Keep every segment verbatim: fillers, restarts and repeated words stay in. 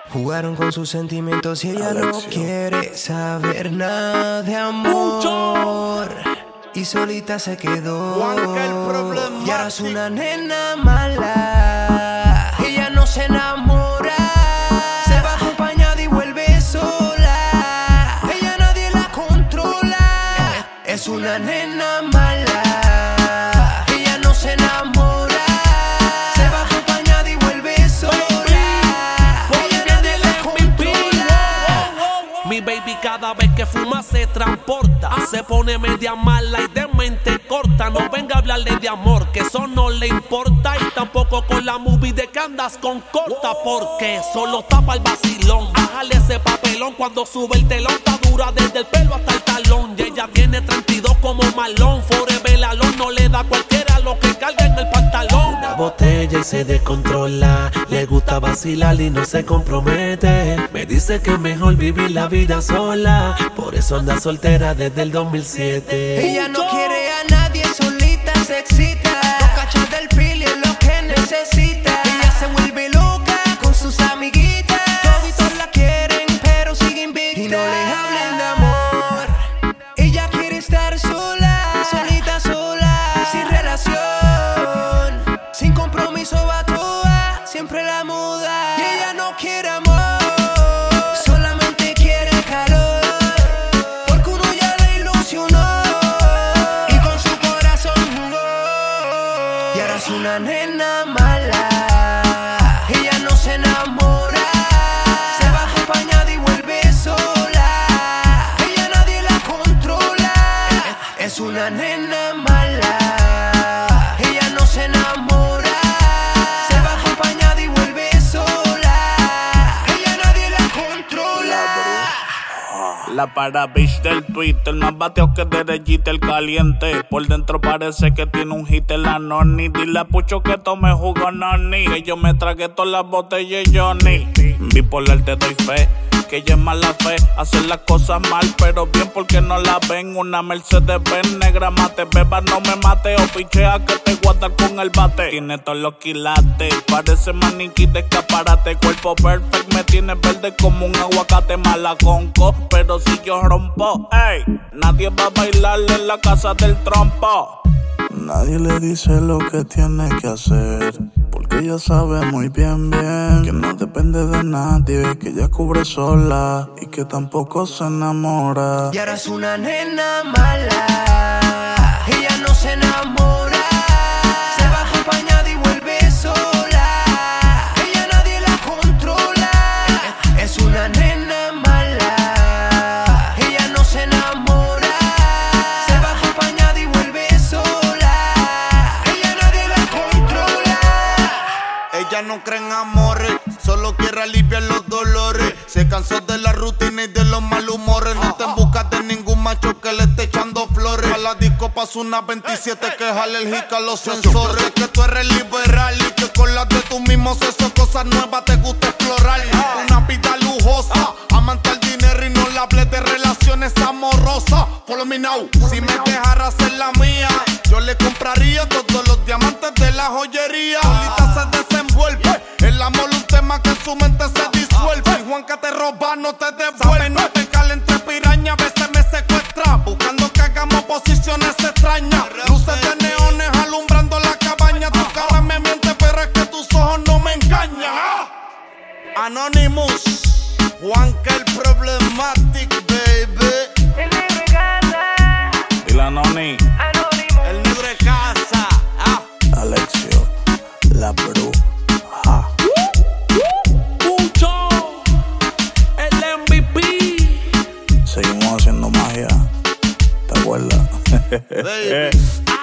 Jugaron con sus sentimientos y ella Alexio. no quiere saber nada de amor. Mucho. Y solita se quedó. Juanca el problemático. Y ahora es una nena mala. Ella no se enamora. Se va acompañada y vuelve sola. Ella nadie la controla. Es una nena mala. Ella no se enamora. Se va acompañada y vuelve sola. Ella nadie la controla. Mi baby cada vez que fuma se transporta. Se pone media mala y de mente corta. No venga a hablarle de amor, que eso no le importa. Y tampoco con la movie de que andas con corta. Porque solo tapa el vacilón. Bájale ese papelón cuando sube el telón. Está dura desde el pelo hasta el talón. Y ella tiene treinta y dos como malón. Forever alone, no le da a cualquiera lo que carga en el pantalón. La botella y se descontrola. Le gusta vacilar y no se compromete. Me dice que es mejor vivir la vida sola. Por eso anda soltera desde el dos mil siete. Ella no quiere a nadie, solita se excita. Los cachos del fili es lo que necesita. Ella se vuelve loca con sus amiguitas. Toditos la quieren, pero sigue invicta. Y no le hablen de amor. Ella quiere estar sola, solita sola, sin relación, sin compromiso va toda, siempre la muda. Y ella no quiere amor. Es una nena mala. Ella no se enamora. Se va acompañada y vuelve sola. Ella nadie la controla. Es una nena mala. Ella no se enamora. Se va acompañada y vuelve sola. Ella nadie la controla. La para bitch del Twitter, más bateo que derechita el caliente. Por dentro parece que tiene un hit en la noni. Dile a Pucho que tome jugo noni. Que yo me tragué todas las botellas y Johnny. Bipolar te doy fe, que ella es mala fe. Hacer las cosas mal, pero bien porque no la ven. Una Mercedes Benz negra mate. Beba no me mate o pichea que te guarda con el bate. Tiene todos los quilates, parece maniquí de escaparate. Cuerpo perfect, me tiene verde como un aguacate. Mala conco, pero si yo rompo, ey, nadie va a bailar en la casa del trompo. Nadie le dice lo que tiene que hacer, porque ella sabe muy bien, bien que no depende de nadie, que ella cubre sola y que tampoco se enamora. Y ahora es una nena mala. Ella no se enamora. Se va acompañada y vuelve sola. Ella nadie la controla. Es una nena mala. Ella no se enamora. Se va acompañada y vuelve sola. Ella nadie la controla. Ella no cree en amores, solo quiere aliviar los dolores. Se cansó de la rutina y de los malhumores. No está en busca de ningún macho que le esté echando flores. A la disco pasó una veintisiete que es alérgica a los sensores. Sé que tú eres liberal y que con las de tu mismo sexo cosas nuevas te gusta explorar. Una vida lujosa, amante al dinero y no le hables de relaciones amorosas. Follow me now, si me dejara ser la mía, yo le compraría todos los diamantes de la joyería. Solita se desenvuelve, el amor un tema que en su mente se disuelve. Y Juanca te roba, no te devuelve. No te cale entre piraña, a veces me secuestra, buscando que hagamos posiciones extrañas. Luces de neones alumbrando la cabaña. Tu cara me miente, pero es que tus ojos no me engañan. Anonymous, Juanca el problematic, baby. El negro de casa. Y la noni. Anónimo. El negro de casa. Ah. Alexio, la bruja. Mucho. El M V P. Seguimos haciendo magia, ¿te acuerdas? Baby.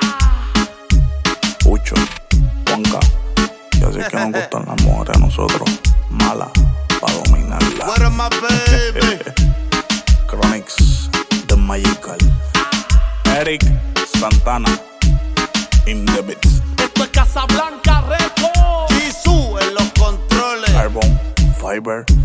Pucho, Juanca, y así es que nos gustan las mujeres a nosotros, malas, para dominarla. Where am I, baby? Chronix, The Magical. Eric Santana, in the beats. Esto es Casablanca Records. Jisoo en los controles. Carbon, Fiber.